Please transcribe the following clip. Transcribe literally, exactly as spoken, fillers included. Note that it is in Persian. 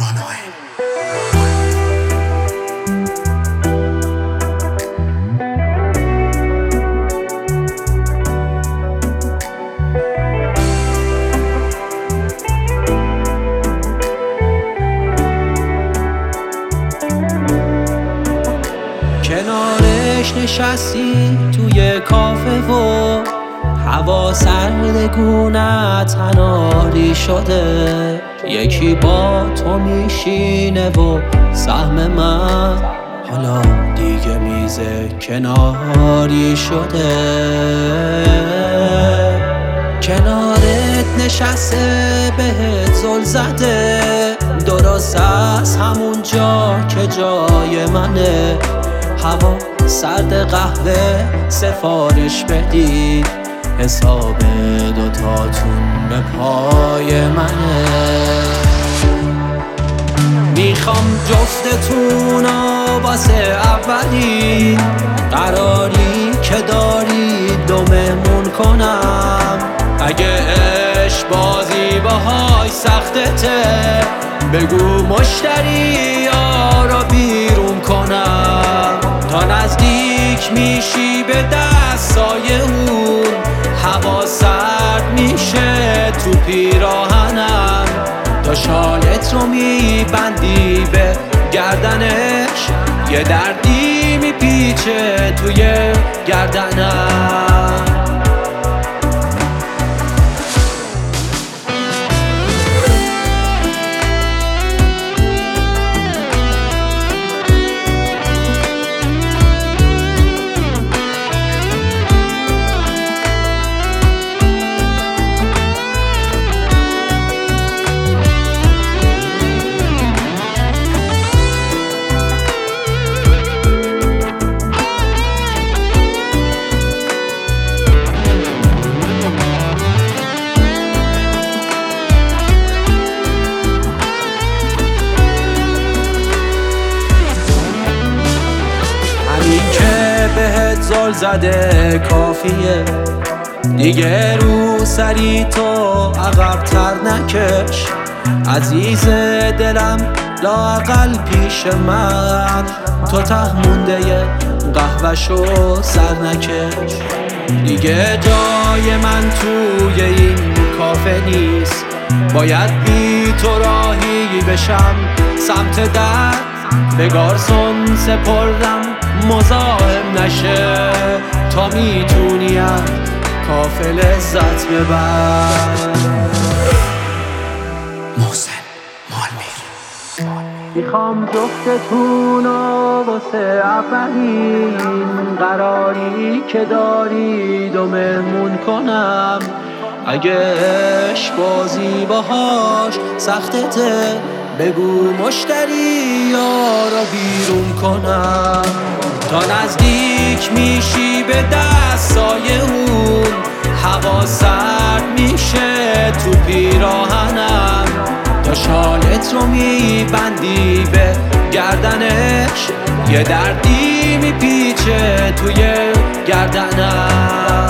مولانا کنارش نشستی توی کافه و هوا سردگونه تناری شده، یکی با تو میشینه و سهم من حالا دیگه میز کناری شده. کنارت نشسته بهت زل زده، درست از همون جا که جای منه. هوا سرد قهوه سفارش بدی، حساب دوتاتون به پای منه. میخوام جفتتونو واسه اولی قراری که داری دو مهمون کنم. اگه عشق بازی باهاش سختته بگو مشتری رو بیرون کنم. تا نزدیک میشی به دستای اون هوا سرد میشه تو پیراهنم. تا شالت رو میبندی به گردنش یه دردی میپیچه توی گردنم. بهت زل زده کافیه، دیگه رو سری تو عقب تر نکش. عزیز دلم لااقل پیش من تو ته مونده قهوه‌شو سر نکش. دیگه جای من توی این کافه نیست، باید بی تو راهی بشم سمت در. به گارسون سپردم مزاحم نشه تا میتونیم کافه لذت ببر. محسن مالمیر. میخوام جفتتونو واسه اولین قراری که دارید و مهمون کنم. اگه عشق بازی باهاش سختته بگو مشتری رو بیرون کنم. تا نزدیک میشی به دستای اون هوا سرد میشه تو پیراهنم. تا شالت رو میبندی به گردنش یه دردی میپیچه توی گردنم.